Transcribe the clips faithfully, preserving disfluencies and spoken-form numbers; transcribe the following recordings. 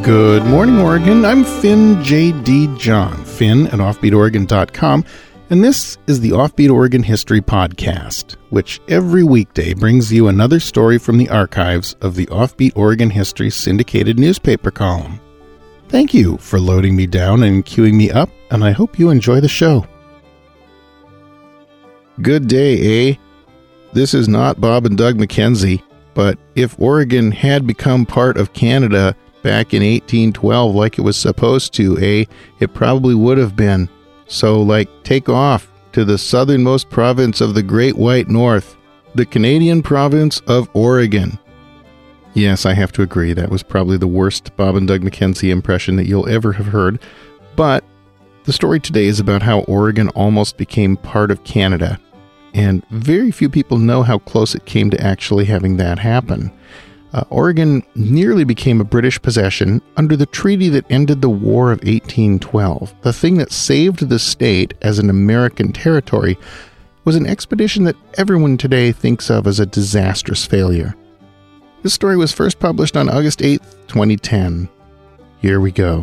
Good morning, Oregon. I'm Finn J D. John, Finn at offbeat oregon dot com, and this is the Offbeat Oregon History Podcast, which every weekday brings you another story from the archives of the Offbeat Oregon History syndicated newspaper column. Thank you for loading me down and queuing me up, and I hope you enjoy the show. Good day, eh? This is not Bob and Doug McKenzie, but if Oregon had become part of Canada back in eighteen twelve like it was supposed to, eh, it probably would have been. So, like, take off to the southernmost province of the Great White North, the Canadian province of Oregon. Yes, I have to agree, that was probably the worst Bob and Doug McKenzie impression that you'll ever have heard, but the story today is about how Oregon almost became part of Canada, and very few people know how close it came to actually having that happen. Uh, Oregon nearly became a British possession under the treaty that ended the War of eighteen twelve. The thing that saved the state as an American territory was an expedition that everyone today thinks of as a disastrous failure. This story was first published on August eighth, twenty ten. Here we go.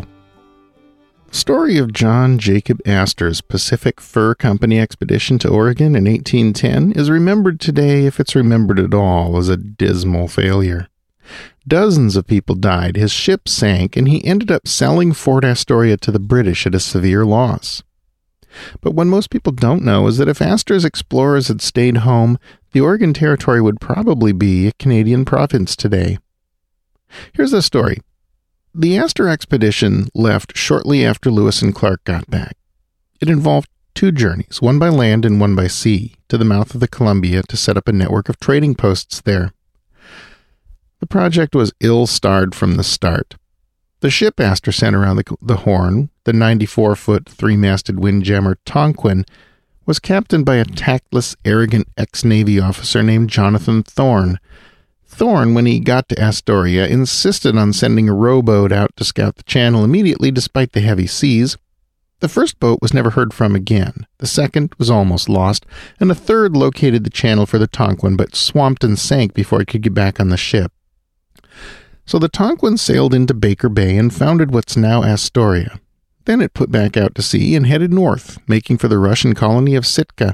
The story of John Jacob Astor's Pacific Fur Company expedition to Oregon in eighteen ten is remembered today, if it's remembered at all, as a dismal failure. Dozens of people died, his ship sank, and he ended up selling Fort Astoria to the British at a severe loss. But what most people don't know is that if Astor's explorers had stayed home, the Oregon Territory would probably be a Canadian province today. Here's the story. The Astor expedition left shortly after Lewis and Clark got back. It involved two journeys, one by land and one by sea, to the mouth of the Columbia to set up a network of trading posts there. The project was ill-starred from the start. The ship Astor sent around the, the Horn, the ninety-four foot, three-masted windjammer Tonquin, was captained by a tactless, arrogant ex-Navy officer named Jonathan Thorne. Thorne, when he got to Astoria, insisted on sending a rowboat out to scout the channel immediately despite the heavy seas. The first boat was never heard from again. The second was almost lost, and a third located the channel for the Tonquin but swamped and sank before it could get back on the ship. So the Tonquin sailed into Baker Bay and founded what's now Astoria. Then it put back out to sea and headed north, making for the Russian colony of Sitka.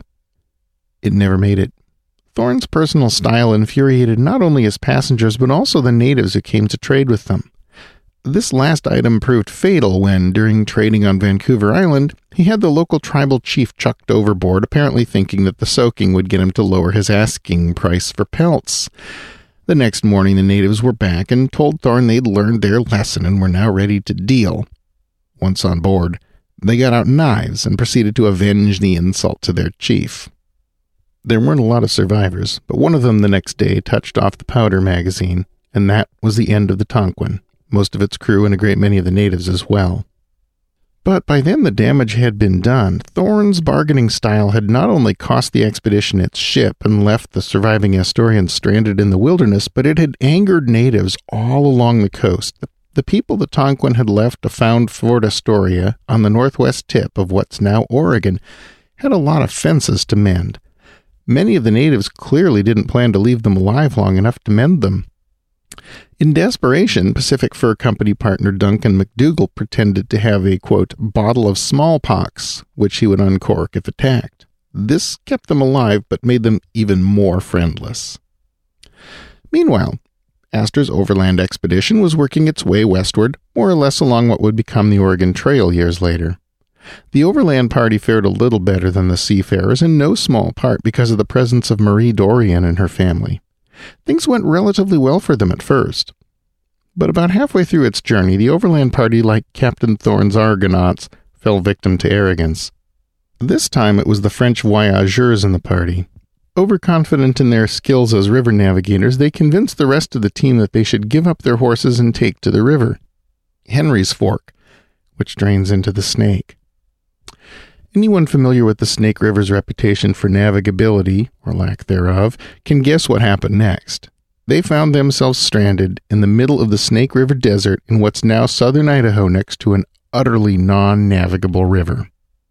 It never made it. Thorne's personal style infuriated not only his passengers but also the natives who came to trade with them. This last item proved fatal when, during trading on Vancouver Island, he had the local tribal chief chucked overboard, apparently thinking that the soaking would get him to lower his asking price for pelts. The next morning the natives were back and told Thorne they'd learned their lesson and were now ready to deal. Once on board, they got out knives and proceeded to avenge the insult to their chief. There weren't a lot of survivors, but one of them the next day touched off the powder magazine, and that was the end of the Tonquin, most of its crew and a great many of the natives as well. But by then the damage had been done. Thorne's bargaining style had not only cost the expedition its ship and left the surviving Astorians stranded in the wilderness, but it had angered natives all along the coast. The, the people the Tonquin had left to found Fort Astoria on the northwest tip of what's now Oregon had a lot of fences to mend. Many of the natives clearly didn't plan to leave them alive long enough to mend them. In desperation, Pacific Fur Company partner Duncan McDougall pretended to have a, quote, bottle of smallpox, which he would uncork if attacked. This kept them alive, but made them even more friendless. Meanwhile, Astor's overland expedition was working its way westward, more or less along what would become the Oregon Trail years later. The overland party fared a little better than the seafarers, in no small part because of the presence of Marie Dorion and her family. Things went relatively well for them at first. But about halfway through its journey, the overland party, like Captain Thorne's Argonauts, fell victim to arrogance. This time it was the French voyageurs in the party. Overconfident in their skills as river navigators, they convinced the rest of the team that they should give up their horses and take to the river, Henry's Fork, which drains into the Snake. Anyone familiar with the Snake River's reputation for navigability, or lack thereof, can guess what happened next. They found themselves stranded in the middle of the Snake River Desert in what's now southern Idaho next to an utterly non-navigable river.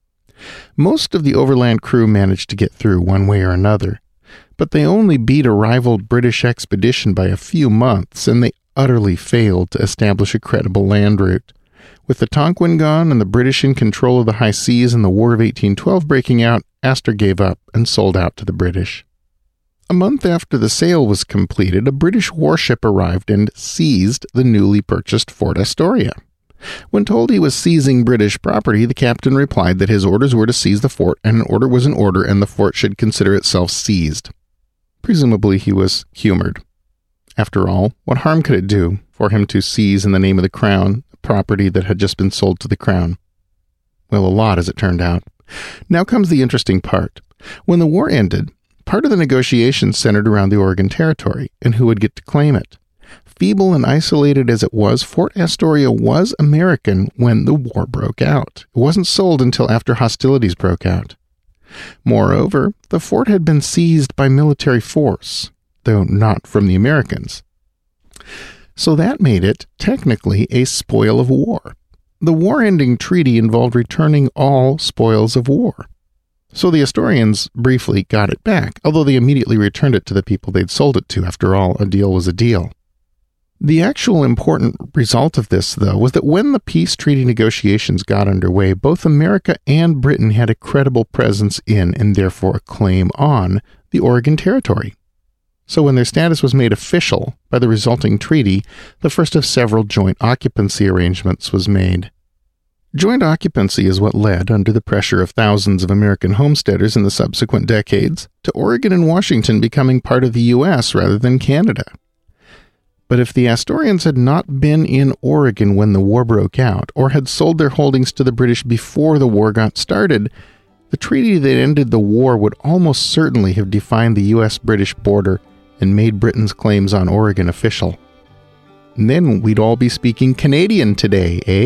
Most of the overland crew managed to get through one way or another, but they only beat a rival British expedition by a few months, and they utterly failed to establish a credible land route. With the Tonquin gone and the British in control of the high seas and the War of eighteen twelve breaking out, Astor gave up and sold out to the British. A month after the sale was completed, a British warship arrived and seized the newly purchased Fort Astoria. When told he was seizing British property, the captain replied that his orders were to seize the fort, and an order was an order, and the fort should consider itself seized. Presumably he was humored. After all, what harm could it do for him to seize in the name of the Crown property that had just been sold to the Crown? Well, a lot, as it turned out. Now comes the interesting part. When the war ended, part of the negotiations centered around the Oregon Territory and who would get to claim it. Feeble and isolated as it was, Fort Astoria was American when the war broke out. It wasn't sold until after hostilities broke out. Moreover, the fort had been seized by military force, though not from the Americans. So that made it, technically, a spoil of war. The war-ending treaty involved returning all spoils of war. So the Astorians briefly got it back, although they immediately returned it to the people they'd sold it to. After all, a deal was a deal. The actual important result of this, though, was that when the peace treaty negotiations got underway, both America and Britain had a credible presence in, and therefore a claim on, the Oregon Territory. So when their status was made official by the resulting treaty, the first of several joint occupancy arrangements was made. Joint occupancy is what led, under the pressure of thousands of American homesteaders in the subsequent decades, to Oregon and Washington becoming part of the U S rather than Canada. But if the Astorians had not been in Oregon when the war broke out, or had sold their holdings to the British before the war got started, the treaty that ended the war would almost certainly have defined the U S British border and made Britain's claims on Oregon official. And then we'd all be speaking Canadian today, eh?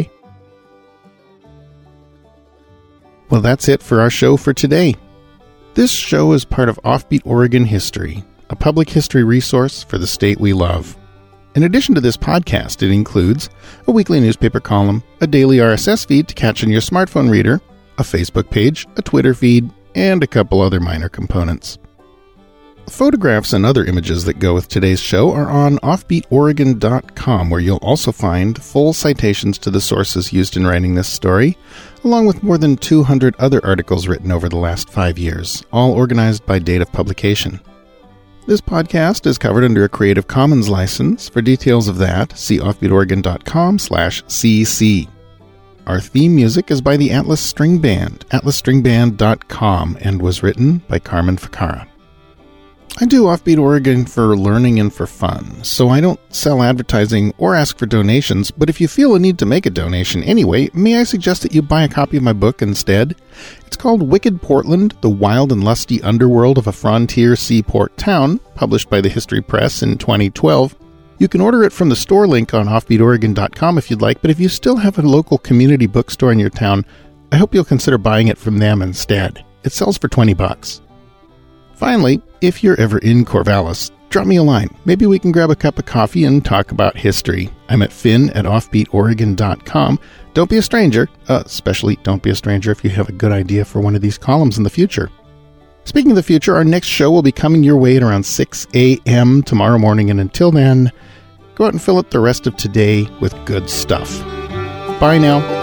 Well, that's it for our show for today. This show is part of Offbeat Oregon History, a public history resource for the state we love. In addition to this podcast, it includes a weekly newspaper column, a daily R S S feed to catch on your smartphone reader, a Facebook page, a Twitter feed, and a couple other minor components. Photographs and other images that go with today's show are on offbeat oregon dot com, where you'll also find full citations to the sources used in writing this story, along with more than two hundred other articles written over the last five years, all organized by date of publication. This podcast is covered under a Creative Commons license. For details of that, see offbeat oregon dot com slash C C. Our theme music is by the Atlas String Band, atlas string band dot com, and was written by Carmen Ficara. I do Offbeat Oregon for learning and for fun, so I don't sell advertising or ask for donations, but if you feel a need to make a donation anyway, may I suggest that you buy a copy of my book instead? It's called Wicked Portland, The Wild and Lusty Underworld of a Frontier Seaport Town, published by the History Press in twenty twelve. You can order it from the store link on offbeat oregon dot com if you'd like, but if you still have a local community bookstore in your town, I hope you'll consider buying it from them instead. It sells for twenty bucks. Finally, if you're ever in Corvallis, drop me a line. Maybe we can grab a cup of coffee and talk about history. I'm at finn at offbeat oregon dot com. Don't be a stranger, uh, especially don't be a stranger if you have a good idea for one of these columns in the future. Speaking of the future, our next show will be coming your way at around six a.m. tomorrow morning, and until then, go out and fill up the rest of today with good stuff. Bye now.